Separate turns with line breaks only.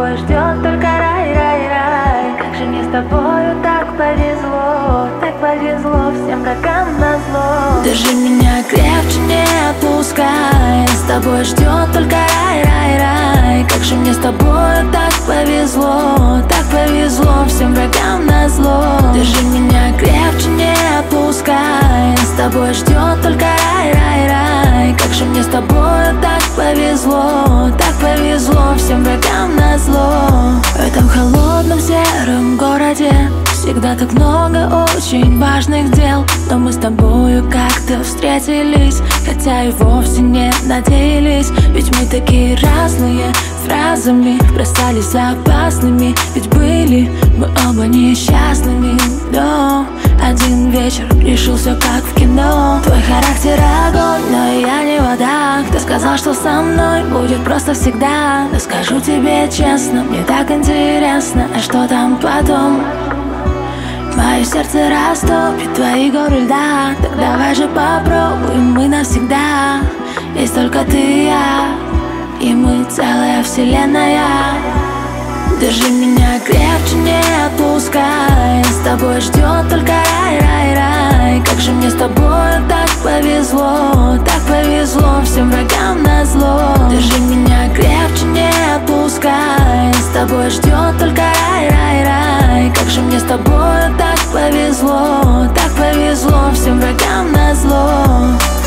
тобой ждет только рай, рай, рай. Как же мне с тобою так повезло, всем врагам назло. Держи меня крепче, не отпускай, с тобой ждет только рай, рай, рай. Как же мне с тобою так повезло, всем врагам назло. Держи меня крепче, не отпускай, с тобой ждет только рай, рай, рай. Как же мне с тобою так повезло, всем врагам назло. В этом холодном сером городе всегда так много очень важных дел. Но мы с тобою как-то встретились, хотя и вовсе не надеялись. Ведь мы такие разные, фразами бросались опасными. Ведь были мы оба несчастными. Но один вечер решил все как в кино. Твой характер огонь, но я не вода. Кто сказал, что со мной будет просто всегда? Да скажу тебе честно, мне так интересно, а что там потом? Мое сердце растопит твои горы льда. Так давай же попробуем мы навсегда. Есть только ты и я, и мы целая вселенная. Держи меня крепче, не отпускай, с тобой ждет только рай, рай, рай. Как же мне с тобой так повезло, всем врагам назло. Держи меня крепче, не отпускай, с тобой ждет только рай, рай, рай. Как же мне с тобой так повезло, всем врагам назло.